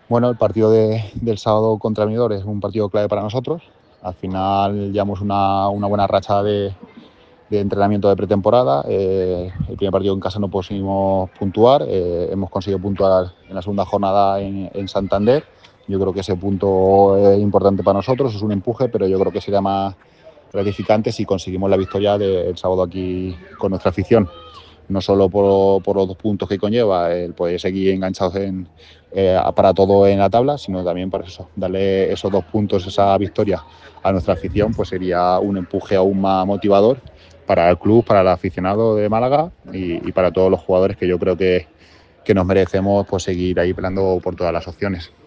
Bueno, el partido del sábado contra el Benidorm es un partido clave para nosotros. Al final llevamos una buena racha de entrenamiento de pretemporada. El primer partido en casa no pudimos puntuar. Hemos conseguido puntuar en la segunda jornada en Santander. Yo creo que ese punto es importante para nosotros, es un empuje, pero yo creo que sería más gratificante si conseguimos la victoria del sábado aquí con nuestra afición. No solo por los 2 puntos que conlleva el poder seguir enganchados para todo en la tabla, sino también para eso, darle esos 2 puntos, esa victoria a nuestra afición, pues sería un empuje aún más motivador para el club, para el aficionado de Málaga y para todos los jugadores que yo creo que nos merecemos pues seguir ahí peleando por todas las opciones.